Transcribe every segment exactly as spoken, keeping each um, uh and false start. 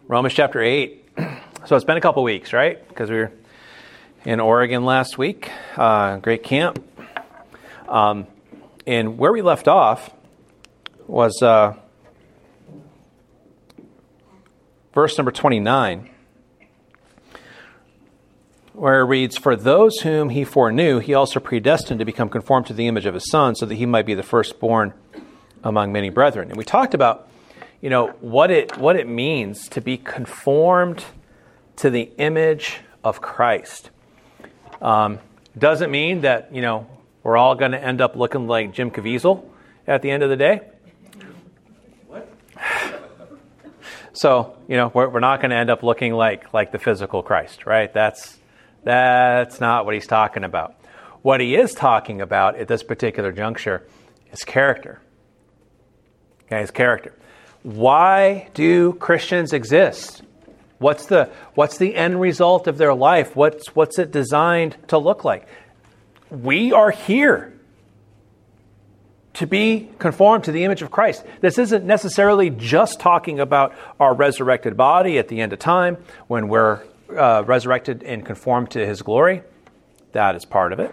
Romans chapter eight. So it's been a couple weeks, right? Because we were in Oregon last week. Uh, great camp. Um, and where we left off was uh, verse number twenty-nine, where it reads, "For those whom he foreknew, he also predestined to become conformed to the image of his Son, so that he might be the firstborn among many brethren." And we talked about, you know, what it what it means to be conformed to the image of Christ. Um, doesn't mean that, you know, we're all going to end up looking like Jim Caviezel at the end of the day. What? So, you know, we're, we're not going to end up looking like like the physical Christ, right? That's that's not what he's talking about. What he is talking about at this particular juncture is character. Okay, his character. Why do Christians exist? What's the what's the end result of their life? What's what's it designed to look like? We are here to be conformed to the image of Christ. This isn't necessarily just talking about our resurrected body at the end of time when we're uh, resurrected and conformed to his glory. That is part of it.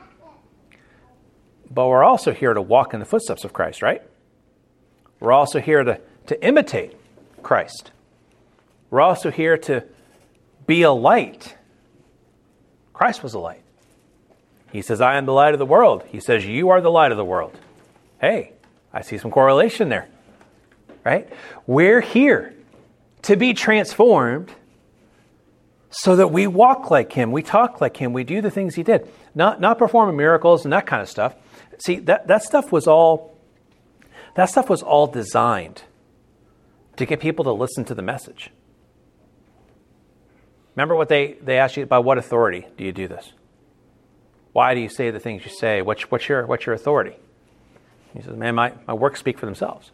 But we're also here to walk in the footsteps of Christ, right? We're also here to, to imitate Christ. We're also here to be a light. Christ was a light. He says, "I am the light of the world." He says, "You are the light of the world." Hey, I see some correlation there, right? We're here to be transformed so that we walk like him, we talk like him, we do the things he did. Not, not performing miracles and that kind of stuff. See, that, that stuff was all That stuff was all designed to get people to listen to the message. Remember what they, they asked you, by what authority do you do this? Why do you say the things you say? What's, what's your what's your authority? He says, man, my, my works speak for themselves.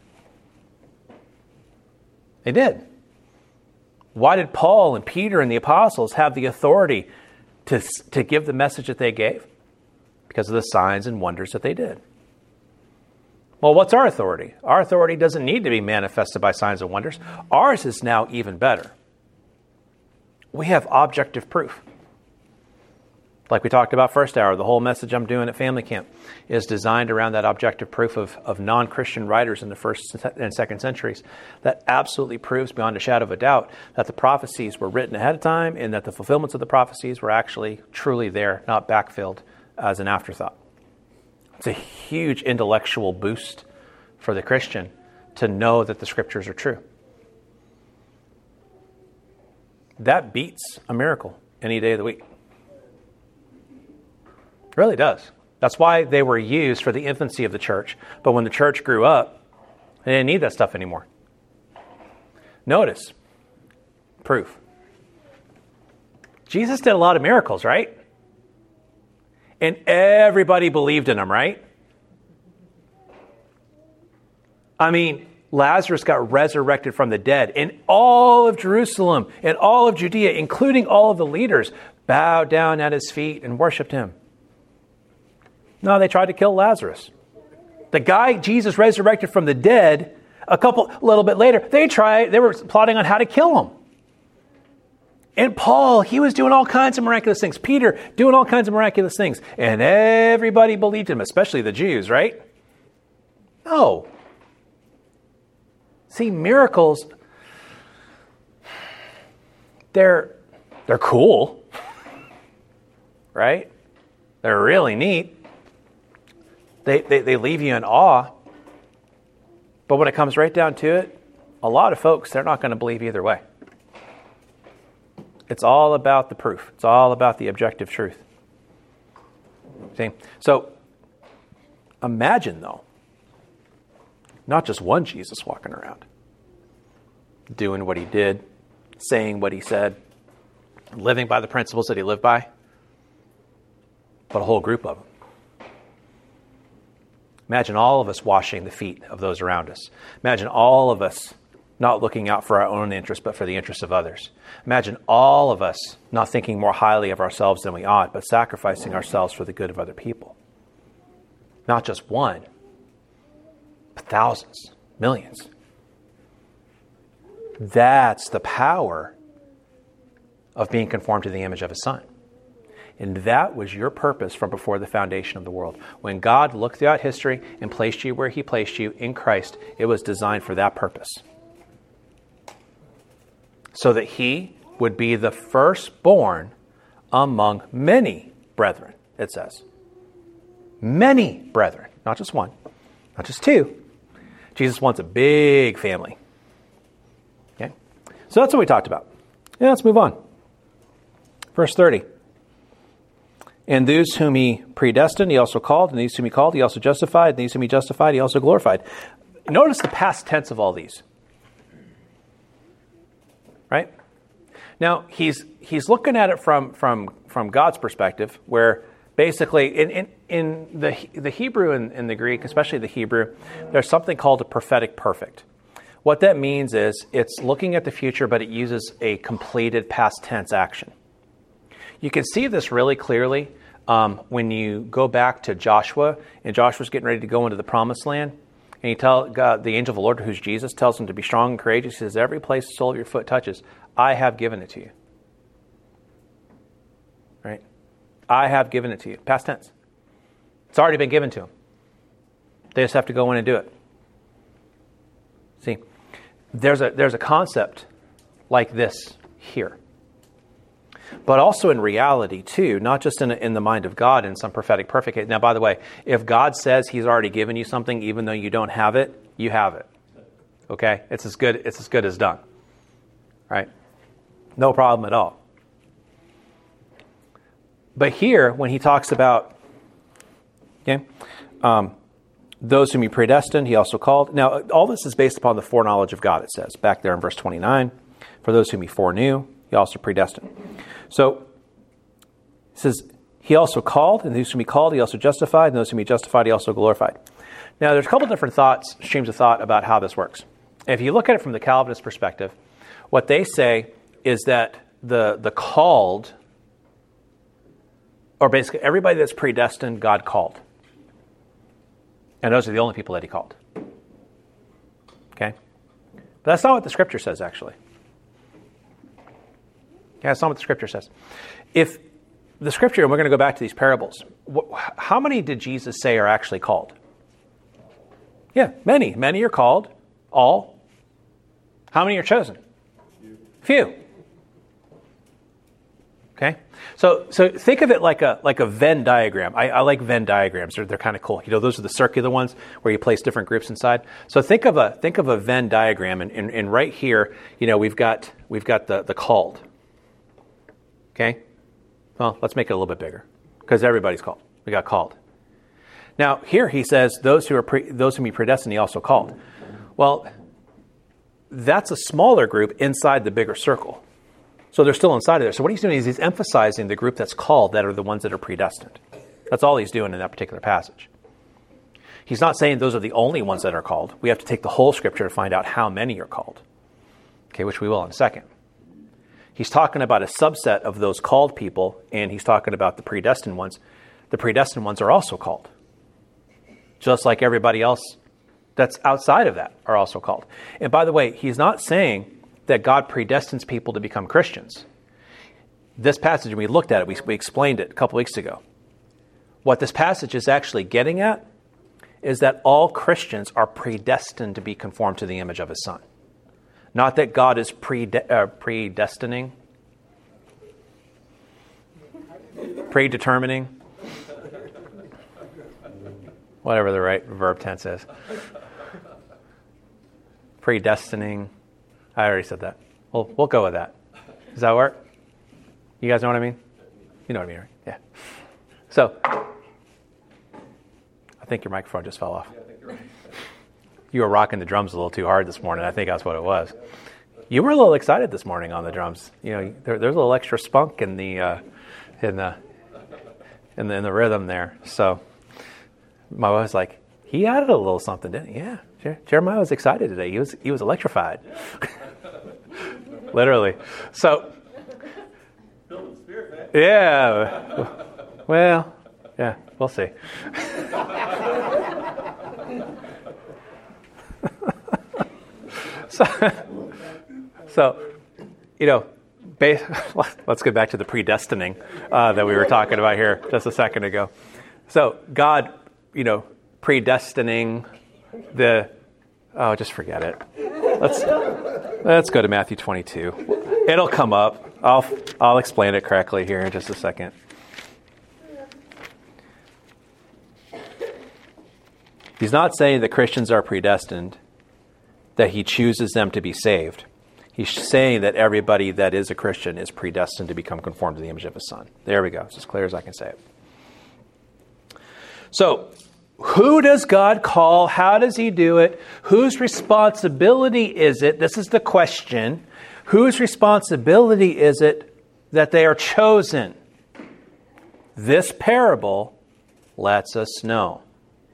They did. Why did Paul and Peter and the apostles have the authority to, to give the message that they gave? Because of the signs and wonders that they did. Well, what's our authority? Our authority doesn't need to be manifested by signs and wonders. Ours is now even better. We have objective proof. Like we talked about first hour, the whole message I'm doing at Family Camp is designed around that objective proof of, of non-Christian writers in the first and second centuries that absolutely proves beyond a shadow of a doubt that the prophecies were written ahead of time and that the fulfillments of the prophecies were actually truly there, not backfilled as an afterthought. It's a huge intellectual boost for the Christian to know that the scriptures are true. That beats a miracle any day of the week. It really does. That's why they were used for the infancy of the church. But when the church grew up, they didn't need that stuff anymore. Notice, proof. Jesus did a lot of miracles, right? And everybody believed in him, right? I mean, Lazarus got resurrected from the dead. And all of Jerusalem and all of Judea, including all of the leaders, bowed down at his feet and worshiped him. No, they tried to kill Lazarus. The guy Jesus resurrected from the dead, a couple, a little bit later, they tried, they were plotting on how to kill him. And Paul, he was doing all kinds of miraculous things. Peter, doing all kinds of miraculous things. And everybody believed him, especially the Jews, right? No. See, miracles, they're, they're cool, right? They're really neat. They, they, they leave you in awe. But when it comes right down to it, a lot of folks, they're not going to believe either way. It's all about the proof. It's all about the objective truth. See? So imagine, though, not just one Jesus walking around, doing what he did, saying what he said, living by the principles that he lived by, but a whole group of them. Imagine all of us washing the feet of those around us. Imagine all of us not looking out for our own interest, but for the interests of others. Imagine all of us not thinking more highly of ourselves than we ought, but sacrificing ourselves for the good of other people. Not just one, but thousands, millions. That's the power of being conformed to the image of his Son. And that was your purpose from before the foundation of the world. When God looked throughout history and placed you where he placed you in Christ, it was designed for that purpose. So that he would be the firstborn among many brethren, it says. Many brethren, not just one, not just two. Jesus wants a big family. Okay? So that's what we talked about. Yeah, let's move on. Verse thirty. And those whom he predestined, he also called. And these whom he called, he also justified. And these whom he justified, he also glorified. Notice the past tense of all these. Right? Now, he's he's looking at it from from, from God's perspective, where basically in, in, in the the Hebrew and in the Greek, especially the Hebrew, there's something called a prophetic perfect. What that means is it's looking at the future, but it uses a completed past tense action. You can see this really clearly um, when you go back to Joshua, and Joshua's getting ready to go into the promised land. And he tell God, the angel of the Lord, who's Jesus, tells him to be strong and courageous. He says, every place the sole of your foot touches, I have given it to you. Right? I have given it to you. Past tense. It's already been given to them. They just have to go in and do it. See, there's a there's a concept like this here. But also in reality, too, not just in, in the mind of God in some prophetic perfect case. Now, by the way, if God says he's already given you something, even though you don't have it, you have it. Okay? It's as good, it's as good as done. Right? No problem at all. But here, when he talks about, okay, um, those whom he predestined, he also called. Now, all this is based upon the foreknowledge of God, it says, back there in verse twenty-nine. For those whom he foreknew, he also predestined. So, it says, he also called, and those whom he called, he also justified, and those whom he justified, he also glorified. Now, there's a couple different thoughts, streams of thought about how this works. If you look at it from the Calvinist perspective, what they say is that the, the called, or basically everybody that's predestined, God called. And those are the only people that he called. Okay? But that's not what the Scripture says, actually. Yeah, that's not what the Scripture says. If the Scripture, and we're going to go back to these parables, wh- how many did Jesus say are actually called? Yeah, many. Many are called. All. How many are chosen? Few. Few. Okay? So so think of it like a like a Venn diagram. I, I like Venn diagrams. They're, they're kind of cool. You know, those are the circular ones where you place different groups inside. So think of a think of a Venn diagram, and, and, and right here, you know, we've got we've got the, the called. Okay? Well, let's make it a little bit bigger, because everybody's called. We got called. Now, here he says, those who are pre, those whom he predestined, he also called. Well, that's a smaller group inside the bigger circle. So they're still inside of there. So what he's doing is he's emphasizing the group that's called, that are the ones that are predestined. That's all he's doing in that particular passage. He's not saying those are the only ones that are called. We have to take the whole Scripture to find out how many are called. Okay, which we will in a second. He's talking about a subset of those called people, and he's talking about the predestined ones. The predestined ones are also called. Just like everybody else that's outside of that are also called. And by the way, he's not saying that God predestines people to become Christians. This passage, we looked at it, we, we explained it a couple weeks ago. What this passage is actually getting at is that all Christians are predestined to be conformed to the image of his Son. Not that God is prede- uh, predestining, predetermining, whatever the right verb tense is. Predestining. I already said that. We'll, we'll go with that. Does that work? You guys know what I mean? You know what I mean, right? Yeah. So, I think your microphone just fell off. Yeah, I think you're right. You were rocking the drums a little too hard this morning. I think that's what it was. You were a little excited this morning on the drums. You know, there, there's a little extra spunk in the uh, in the in the in the rhythm there. So my wife was like, he added a little something, didn't he? Yeah. Jeremiah was excited today. He was he was electrified. Literally. So Filled with spirit, man. yeah. Well, yeah, we'll see. So, So, you know, let's get back to the predestining uh, that we were talking about here just a second ago. So God, you know, predestining the, oh, just forget it. Let's let's go to Matthew twenty-two. It'll come up. I'll I'll explain it correctly here in just a second. He's not saying that Christians are predestined, that he chooses them to be saved. He's saying that everybody that is a Christian is predestined to become conformed to the image of his Son. There we go. It's as clear as I can say it. So, who does God call? How does he do it? Whose responsibility is it? This is the question. Whose responsibility is it that they are chosen? This parable lets us know.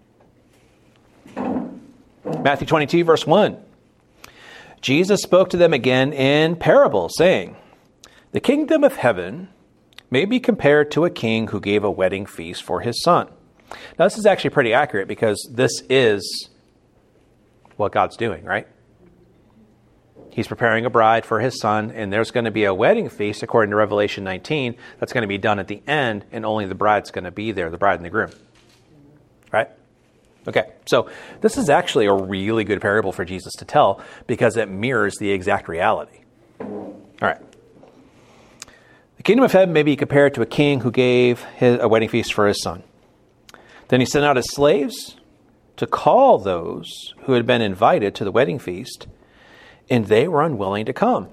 Matthew twenty-two, verse one. Jesus spoke to them again in parable, saying, "The kingdom of heaven may be compared to a king who gave a wedding feast for his son." Now, this is actually pretty accurate because this is what God's doing, right? He's preparing a bride for his son, and there's going to be a wedding feast, according to Revelation nineteen, that's going to be done at the end, and only the bride's going to be there, the bride and the groom. Right? Okay, so this is actually a really good parable for Jesus to tell because it mirrors the exact reality. All right. The kingdom of heaven may be compared to a king who gave his, a wedding feast for his son. Then he sent out his slaves to call those who had been invited to the wedding feast, and they were unwilling to come.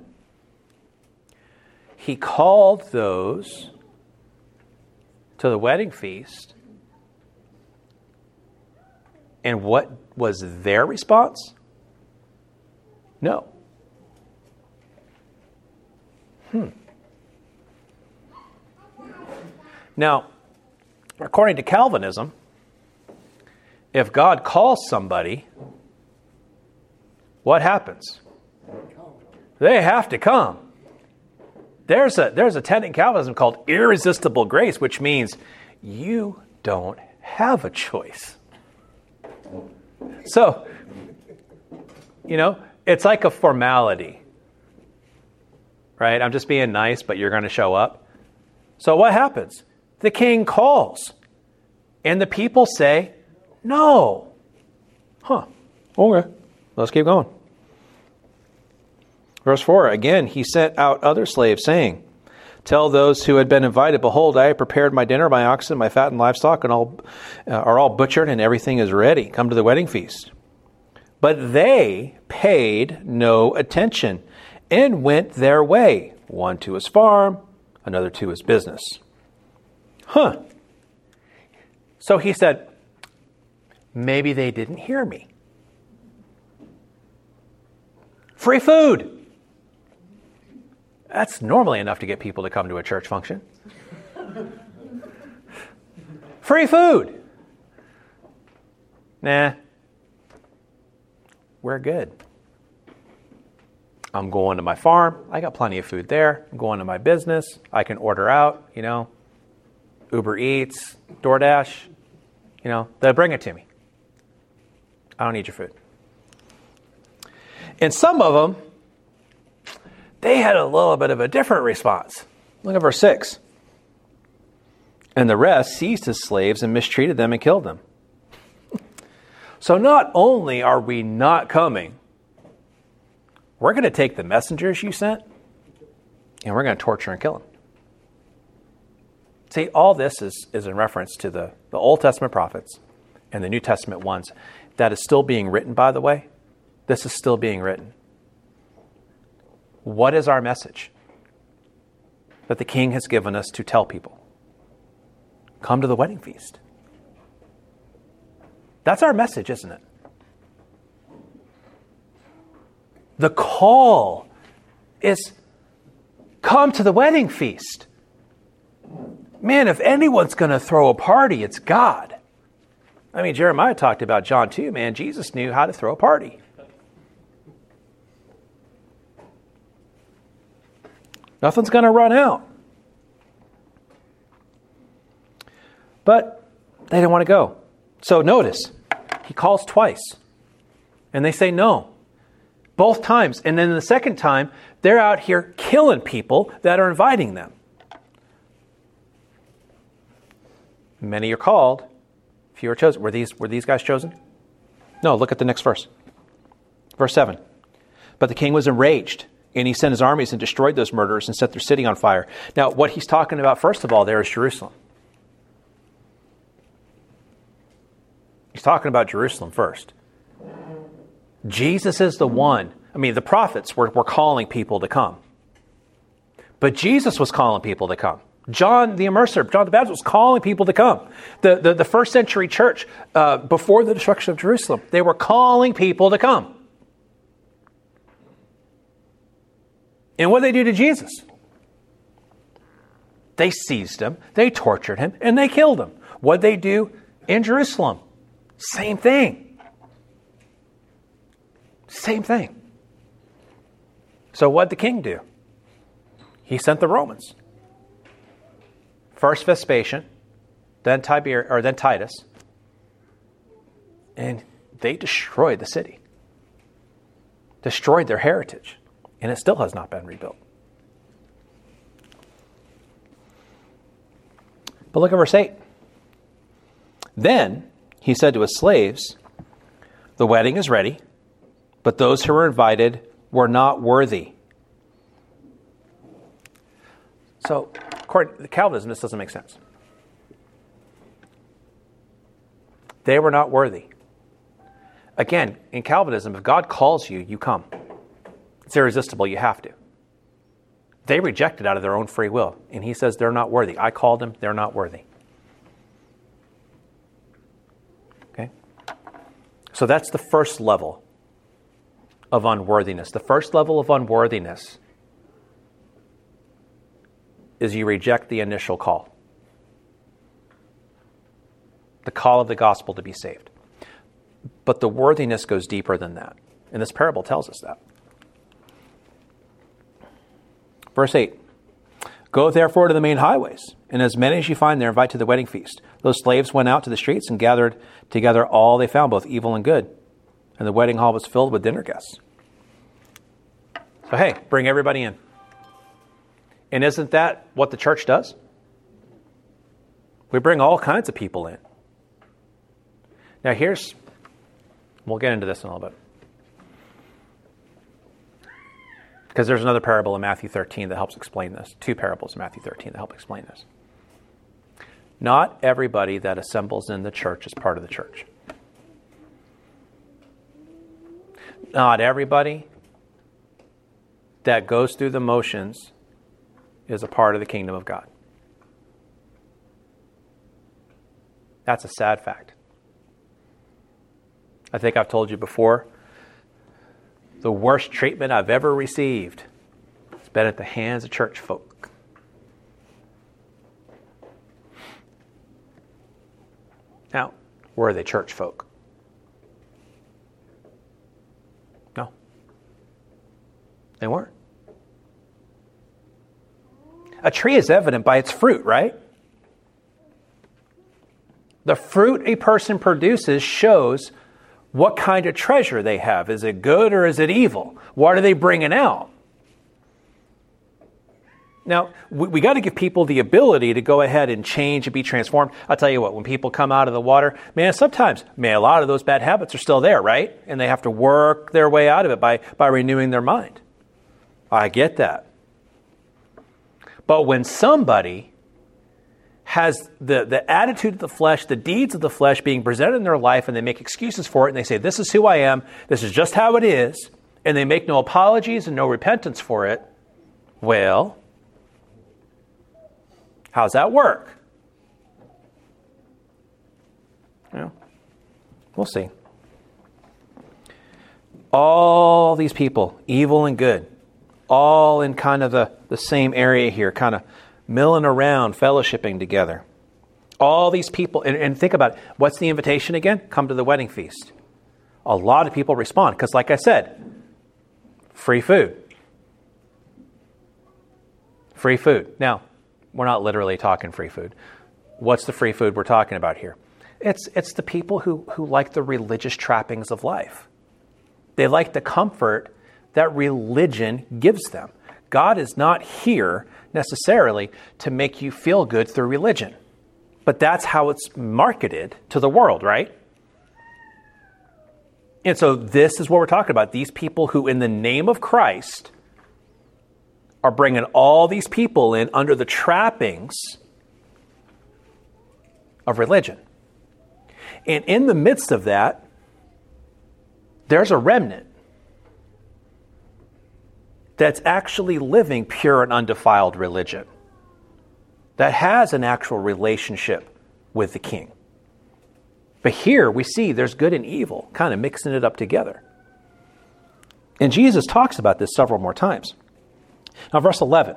He called those to the wedding feast, and what was their response? No. Hmm. Now, according to Calvinism, if God calls somebody, what happens? They have to come. There's a there's a tenet in Calvinism called irresistible grace, which means you don't have a choice. So, you know, it's like a formality, right? I'm just being nice, but you're going to show up. So what happens? The king calls, and the people say, no. Huh. Okay. Let's keep going. Verse four, again, he sent out other slaves, saying, "Tell those who had been invited, behold, I have prepared my dinner, my oxen, my fattened livestock, and all uh, are all butchered, and everything is ready. Come to the wedding feast." But they paid no attention and went their way, one to his farm, another to his business. Huh. So he said, maybe they didn't hear me. Free food. That's normally enough to get people to come to a church function. Free food. Nah. We're good. I'm going to my farm. I got plenty of food there. I'm going to my business. I can order out, you know, Uber Eats, DoorDash. You know, they'll bring it to me. I don't need your food. And some of them, they had a little bit of a different response. Look at verse six. And the rest seized his slaves and mistreated them and killed them. So not only are we not coming, we're going to take the messengers you sent and we're going to torture and kill them. See, all this is, is in reference to the, the Old Testament prophets and the New Testament ones. That is still being written, by the way. This is still being written. What is our message that the King has given us to tell people? Come to the wedding feast. That's our message, isn't it? The call is come to the wedding feast. Man, if anyone's going to throw a party, it's God. I mean, Jeremiah talked about John two, man. Jesus knew how to throw a party. Nothing's going to run out. But they didn't want to go. So notice, he calls twice. And they say no. Both times. And then the second time, they're out here killing people that are inviting them. Many are called, few are chosen. Were these, were these guys chosen? No, look at the next verse. Verse seven. But the king was enraged, and he sent his armies and destroyed those murderers and set their city on fire. Now, what he's talking about, first of all, there is Jerusalem. He's talking about Jerusalem first. Jesus is the one. I mean, the prophets were, were calling people to come. But Jesus was calling people to come. John the Immerser, John the Baptist was calling people to come. The, the, the first century church, uh, before the destruction of Jerusalem, they were calling people to come. And what did they do to Jesus? They seized him, they tortured him, and they killed him. What did they do in Jerusalem? Same thing. Same thing. So what did the king do? He sent the Romans. First Vespasian, then Tiber, or then Titus, and they destroyed the city. Destroyed their heritage. And it still has not been rebuilt. But look at verse eight. Then he said to his slaves, the wedding is ready, but those who were invited were not worthy. So, according to Calvinism, this doesn't make sense. They were not worthy. Again, in Calvinism, if God calls you, you come. It's irresistible. You have to. They rejected out of their own free will. And he says they're not worthy. I called them. They're not worthy. Okay? So that's the first level of unworthiness. The first level of unworthiness is you reject the initial call. The call of the gospel to be saved. But the worthiness goes deeper than that. And this parable tells us that. Verse eight, go therefore to the main highways, and as many as you find there, invite to the wedding feast. Those slaves went out to the streets and gathered together all they found, both evil and good. And the wedding hall was filled with dinner guests. So hey, bring everybody in. And isn't that what the church does? We bring all kinds of people in. Now here's, we'll get into this in a little bit. Because there's another parable in Matthew thirteen that helps explain this. Two parables in Matthew thirteen that help explain this. Not everybody that assembles in the church is part of the church. Not everybody that goes through the motions is a part of the kingdom of God. That's a sad fact. I think I've told you before, the worst treatment I've ever received has been at the hands of church folk. Now, were they church folk? No. They weren't. A tree is evident by its fruit, right? The fruit a person produces shows what kind of treasure they have. Is it good or is it evil? What are they bringing out? Now, we, we got to give people the ability to go ahead and change and be transformed. I'll tell you what, when people come out of the water, man, sometimes, man, a lot of those bad habits are still there, right? And they have to work their way out of it by, by renewing their mind. I get that. But when somebody has the, the attitude of the flesh, the deeds of the flesh being presented in their life, and they make excuses for it, and they say, this is who I am, this is just how it is, and they make no apologies and no repentance for it, well, how's that work? You know, we'll see. All these people, evil and good, all in kind of the, the same area here, kind of milling around, fellowshipping together. All these people, and, and think about it. What's the invitation again? Come to the wedding feast. A lot of people respond because, like I said, free food. Free food. Now, we're not literally talking free food. What's the free food we're talking about here? It's it's the people who, who like the religious trappings of life. They like the comfort that religion gives them. God is not here necessarily to make you feel good through religion. But that's how it's marketed to the world, right? And so this is what we're talking about. These people who, in the name of Christ, are bringing all these people in under the trappings of religion. And in the midst of that, there's a remnant that's actually living pure and undefiled religion, that has an actual relationship with the King. But here we see there's good and evil kind of mixing it up together. And Jesus talks about this several more times. Now, verse eleven.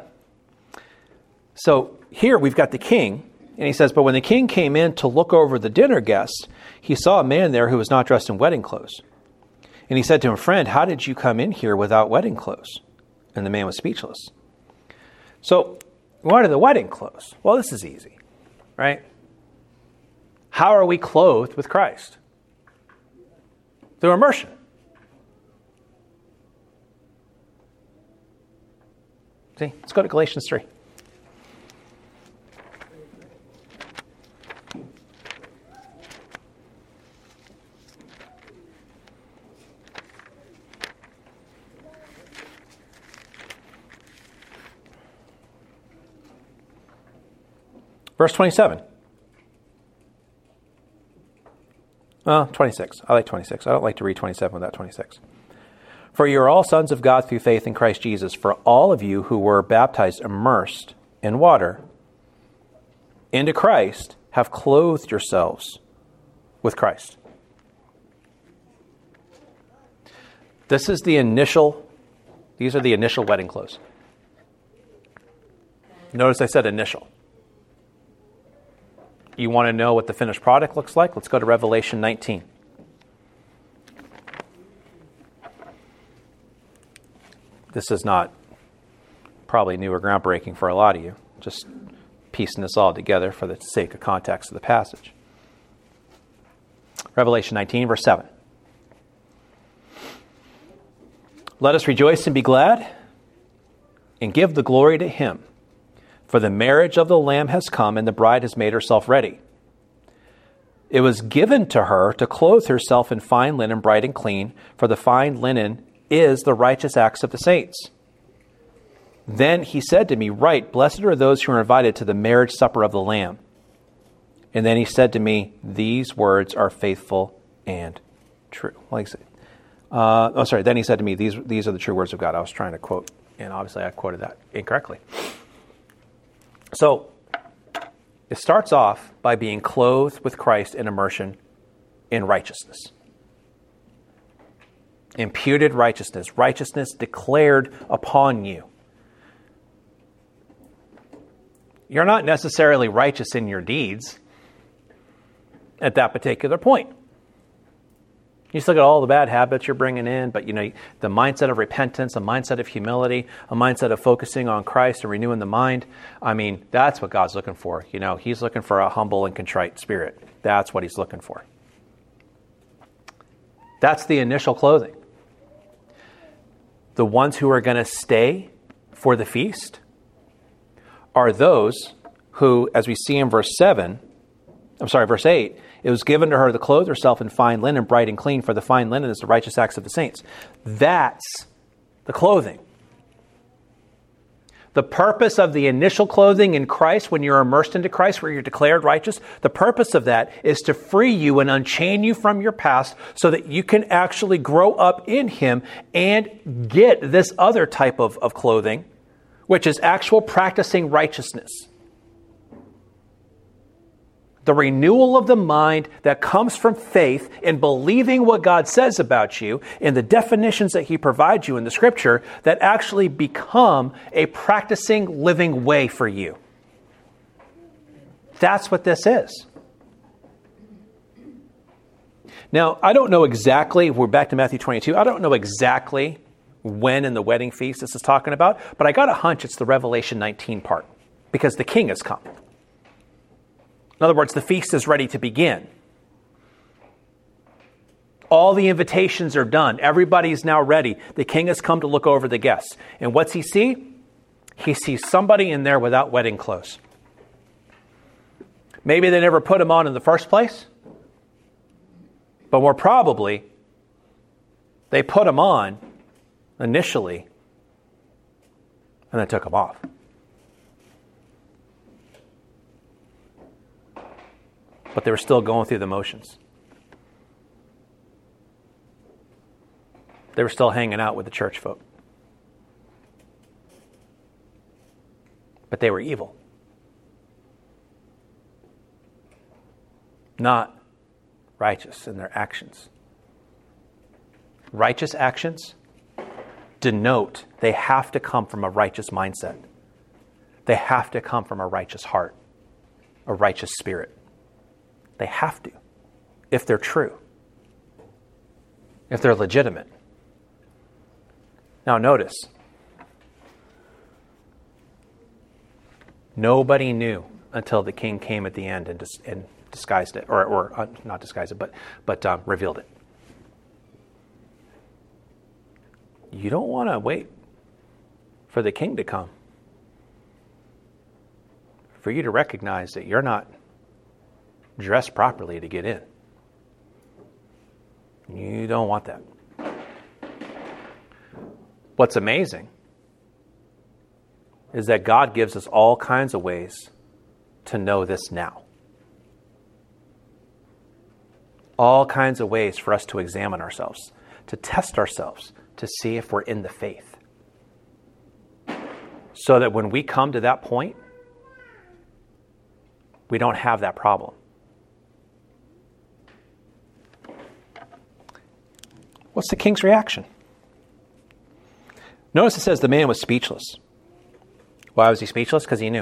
So here we've got the king, and he says, but when the king came in to look over the dinner guests, he saw a man there who was not dressed in wedding clothes. And he said to him, friend, how did you come in here without wedding clothes? And the man was speechless. So what are the wedding clothes? Well, this is easy, right? How are we clothed with Christ? Through immersion. See, let's go to Galatians three. Verse twenty-seven. Well, twenty-six. I like twenty-six. I don't like to read twenty-seven without twenty-six. For you are all sons of God through faith in Christ Jesus. For all of you who were baptized, immersed in water into Christ, have clothed yourselves with Christ. This is the initial, these are the initial wedding clothes. Notice I said initial. You want to know what the finished product looks like? Let's go to Revelation nineteen. This is not probably new or groundbreaking for a lot of you. Just piecing this all together for the sake of context of the passage. Revelation nineteen, verse seven. Let us rejoice and be glad and give the glory to him. For the marriage of the Lamb has come, and the bride has made herself ready. It was given to her to clothe herself in fine linen, bright and clean, for the fine linen is the righteous acts of the saints. Then he said to me, Right, blessed are those who are invited to the marriage supper of the Lamb. And then he said to me, These words are faithful and true. Like, uh, oh, sorry. Then he said to me, These these are the true words of God. I was trying to quote, and obviously I quoted that incorrectly. So it starts off by being clothed with Christ in immersion in righteousness. Imputed righteousness, righteousness declared upon you. You're not necessarily righteous in your deeds at that particular point. You just look at all the bad habits you're bringing in, but you know the mindset of repentance, a mindset of humility, a mindset of focusing on Christ and renewing the mind. I mean, that's what God's looking for. You know, he's looking for a humble and contrite spirit. That's what he's looking for. That's the initial clothing. The ones who are going to stay for the feast are those who, as we see in verse seven, I'm sorry, verse eight, it was given to her to clothe herself in fine linen, bright and clean, for the fine linen is the righteous acts of the saints. That's the clothing. The purpose of the initial clothing in Christ, when you're immersed into Christ, where you're declared righteous, the purpose of that is to free you and unchain you from your past so that you can actually grow up in him and get this other type of, of clothing, which is actual practicing righteousness. The renewal of the mind that comes from faith in believing what God says about you in the definitions that he provides you in the scripture that actually become a practicing living way for you. That's what this is. Now, I don't know exactly, we're back to Matthew twenty-two, I don't know exactly when in the wedding feast this is talking about, but I got a hunch it's the Revelation nineteen part because the king has come. In other words, the feast is ready to begin. All the invitations are done. Everybody's now ready. The king has come to look over the guests. And what's he see? He sees somebody in there without wedding clothes. Maybe they never put them on in the first place. But more probably, they put them on initially and then took them off. But they were still going through the motions. They were still hanging out with the church folk. But they were evil. Not righteous in their actions. Righteous actions denote they have to come from a righteous mindset. They have to come from a righteous heart, a righteous spirit. They have to, if they're true, if they're legitimate. Now notice, nobody knew until the king came at the end and, dis- and disguised it, or, or uh, not disguised it, but, but um, revealed it. You don't want to wait for the king to come, for you to recognize that you're not dressed properly to get in. You don't want that. What's amazing is that God gives us all kinds of ways to know this now. All kinds of ways for us to examine ourselves, to test ourselves, to see if we're in the faith. So that when we come to that point, we don't have that problem. What's the king's reaction? Notice it says the man was speechless. Why was he speechless? Because he knew.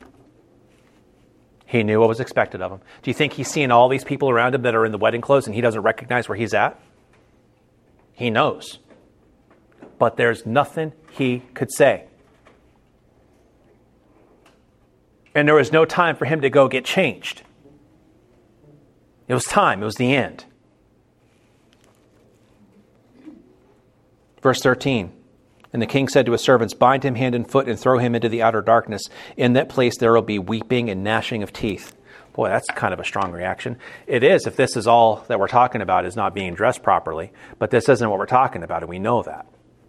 He knew what was expected of him. Do you think he's seeing all these people around him that are in the wedding clothes and he doesn't recognize where he's at? He knows. But there's nothing he could say. And there was no time for him to go get changed. It was time. It was the end. Verse thirteen. And the king said to his servants, bind him hand and foot and throw him into the outer darkness. In that place there will be weeping and gnashing of teeth. Boy, that's kind of a strong reaction. It is if this is all that we're talking about is not being dressed properly. But this isn't what we're talking about, and we know that.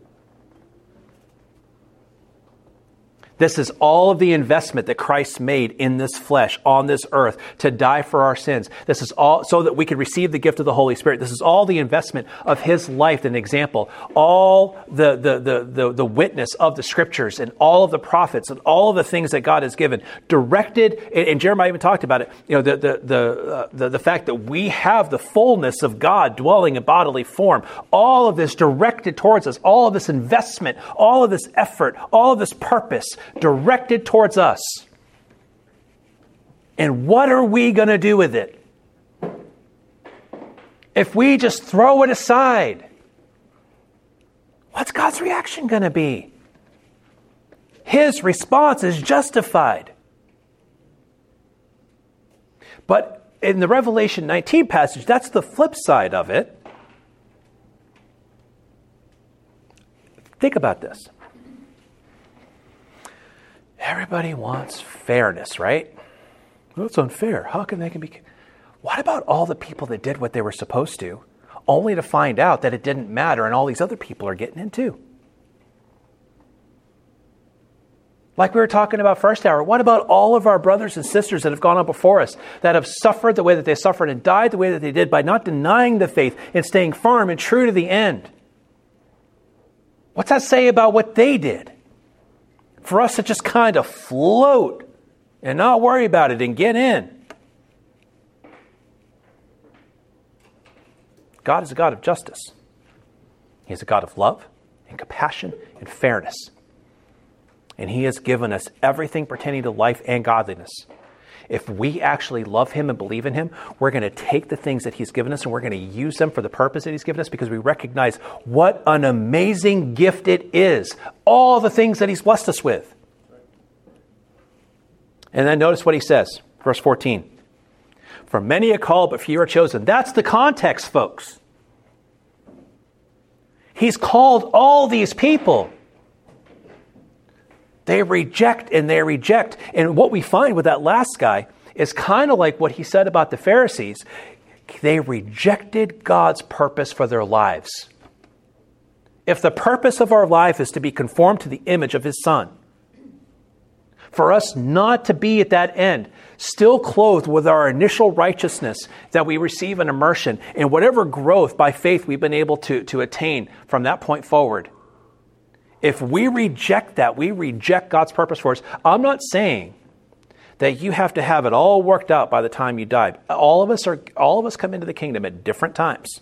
This is all of the investment that Christ made in this flesh on this earth to die for our sins. This is all so that we could receive the gift of the Holy Spirit. This is all the investment of his life and example. All the, the, the, the, the witness of the scriptures and all of the prophets and all of the things that God has given directed. And Jeremiah even talked about it. You know, the, the, the, uh, the, the fact that we have the fullness of God dwelling in bodily form. All of this directed towards us. All of this investment, all of this effort, all of this purpose directed towards us. And what are we going to do with it? If we just throw it aside, what's God's reaction going to be? His response is justified. But in the Revelation nineteen passage, that's the flip side of it. Think about this. Everybody wants fairness, right? Well, it's unfair. How can they can be? What about all the people that did what they were supposed to, only to find out that it didn't matter and all these other people are getting in too? Like we were talking about first hour, what about all of our brothers and sisters that have gone on before us, that have suffered the way that they suffered and died the way that they did by not denying the faith and staying firm and true to the end? What's that say about what they did? For us to just kind of float and not worry about it and get in. God is a God of justice. He is a God of love and compassion and fairness. And he has given us everything pertaining to life and godliness. If we actually love him and believe in him, we're going to take the things that he's given us and we're going to use them for the purpose that he's given us because we recognize what an amazing gift it is. All the things that he's blessed us with. And then notice what he says, verse fourteen. For many are called, but few are chosen. That's the context, folks. He's called all these people. They reject and they reject. And what we find with that last guy is kind of like what he said about the Pharisees. They rejected God's purpose for their lives. If the purpose of our life is to be conformed to the image of his Son, for us not to be at that end, still clothed with our initial righteousness that we receive in immersion, and whatever growth by faith we've been able to, to attain from that point forward, if we reject that, we reject God's purpose for us. I'm not saying that you have to have it all worked out by the time you die. All of us are, all of us come into the kingdom at different times.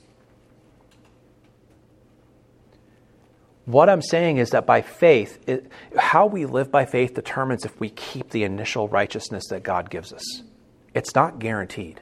What I'm saying is that by faith, it, how we live by faith determines if we keep the initial righteousness that God gives us. It's not guaranteed.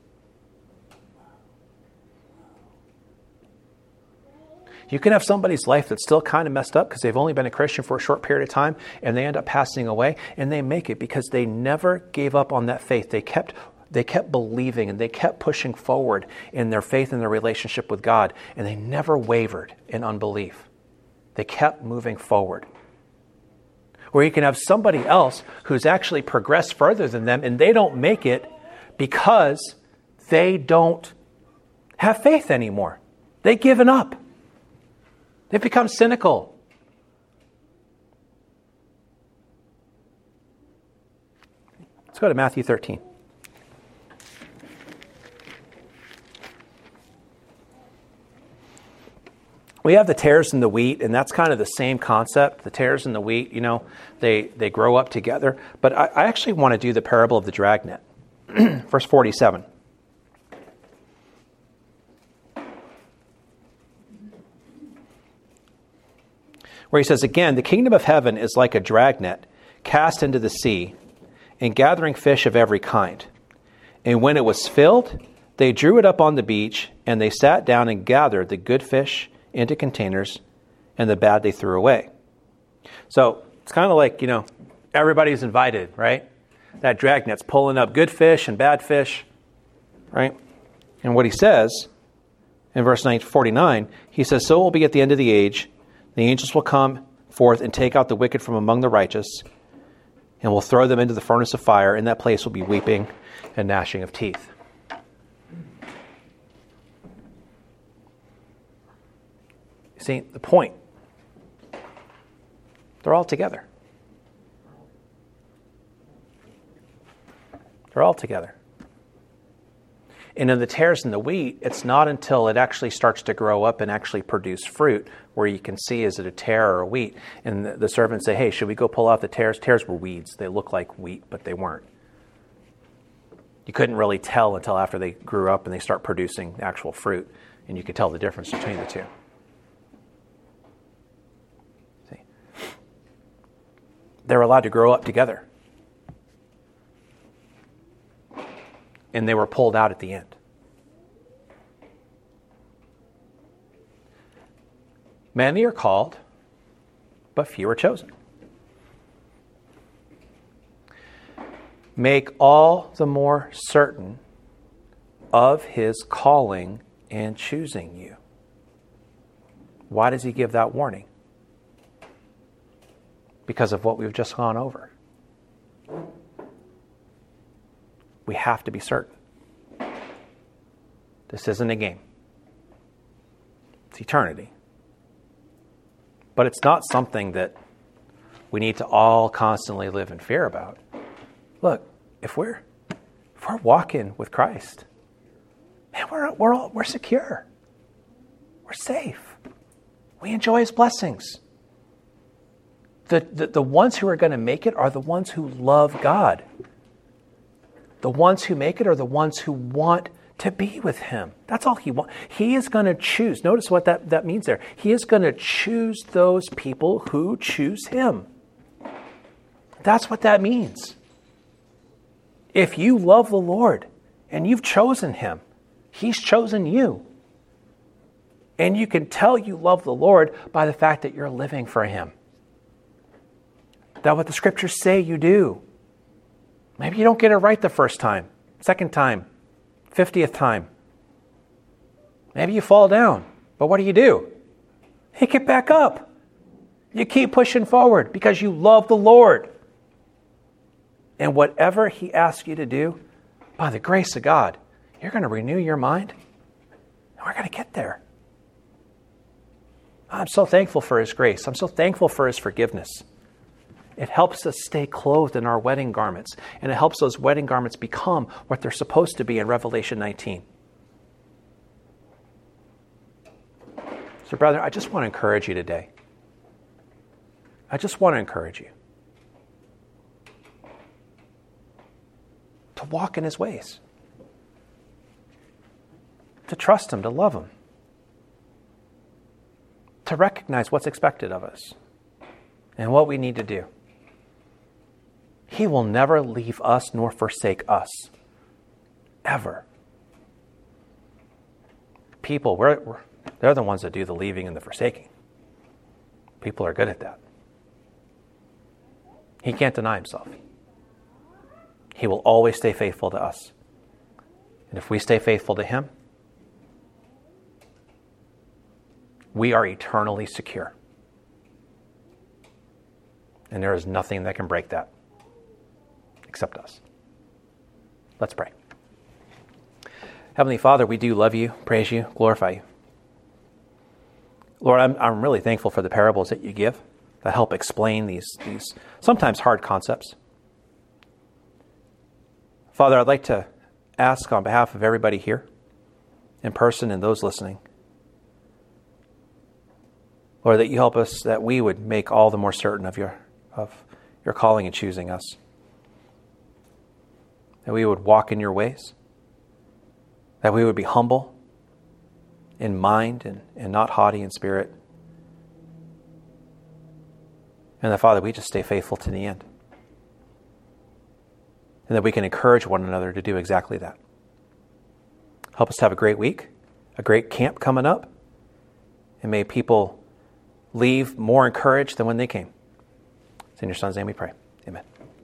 You can have somebody's life that's still kind of messed up because they've only been a Christian for a short period of time, and they end up passing away, and they make it because they never gave up on that faith. They kept they kept believing, and they kept pushing forward in their faith and their relationship with God, and they never wavered in unbelief. They kept moving forward. Or you can have somebody else who's actually progressed further than them, and they don't make it because they don't have faith anymore. They've given up. They've become cynical. Let's go to Matthew thirteen. We have the tares and the wheat, and that's kind of the same concept. The tares and the wheat, you know, they, they grow up together. But I, I actually want to do the parable of the dragnet. Verse forty-seven. Where he says, again, the kingdom of heaven is like a dragnet cast into the sea and gathering fish of every kind. And when it was filled, they drew it up on the beach, and they sat down and gathered the good fish into containers, and the bad they threw away. So it's kind of like, you know, everybody's invited, right? That dragnet's pulling up good fish and bad fish, right? And what he says in verse forty-nine, he says, so it will be at the end of the age. The angels will come forth and take out the wicked from among the righteous, and will throw them into the furnace of fire. In that place will be weeping and gnashing of teeth. See, the point, they're all together. They're all together. And in the tares and the wheat, it's not until it actually starts to grow up and actually produce fruit where you can see, is it a tare or a wheat? And the, the servants say, hey, should we go pull out the tares? Tares were weeds. They look like wheat, but they weren't. You couldn't really tell until after they grew up and they start producing actual fruit, and you could tell the difference between the two. See? They were allowed to grow up together. And they were pulled out at the end. Many are called, but few are chosen. Make all the more certain of his calling and choosing you. Why does he give that warning? Because of what we've just gone over. We have to be certain. This isn't a game. It's eternity. But it's not something that we need to all constantly live in fear about. Look, if we're if we're walking with Christ, man, we're we're all, we're secure. We're safe. We enjoy his blessings. The, the, the ones who are going to make it are the ones who love God. The ones who make it are the ones who want to be with him. That's all he wants. He is going to choose. Notice what that, that means there. He is going to choose those people who choose him. That's what that means. If you love the Lord and you've chosen him, he's chosen you. And you can tell you love the Lord by the fact that you're living for him. That's what the scriptures say you do. Maybe you don't get it right the first time, second time, fiftieth time. Maybe you fall down. But what do you do? Pick it back up. You keep pushing forward because you love the Lord. And whatever he asks you to do, by the grace of God, you're going to renew your mind. And we're going to get there. I'm so thankful for his grace. I'm so thankful for his forgiveness. It helps us stay clothed in our wedding garments. And it helps those wedding garments become what they're supposed to be in Revelation nineteen. So, brother, I just want to encourage you today. I just want to encourage you to walk in his ways, to trust him, to love him, to recognize what's expected of us and what we need to do. He will never leave us nor forsake us, ever. People, we're, we're, they're the ones that do the leaving and the forsaking. People are good at that. He can't deny himself. He will always stay faithful to us. And if we stay faithful to him, we are eternally secure. And there is nothing that can break that except us. Let's pray. Heavenly Father, we do love you, praise you, glorify you. Lord, I'm, I'm really thankful for the parables that you give that help explain these, these sometimes hard concepts. Father, I'd like to ask on behalf of everybody here, in person and those listening, Lord, that you help us, that we would make all the more certain of your of your calling and choosing us. That we would walk in your ways. That we would be humble in mind and, and not haughty in spirit. And that, Father, we just stay faithful to the end. And that we can encourage one another to do exactly that. Help us to have a great week, a great camp coming up. And may people leave more encouraged than when they came. It's in your Son's name we pray. Amen.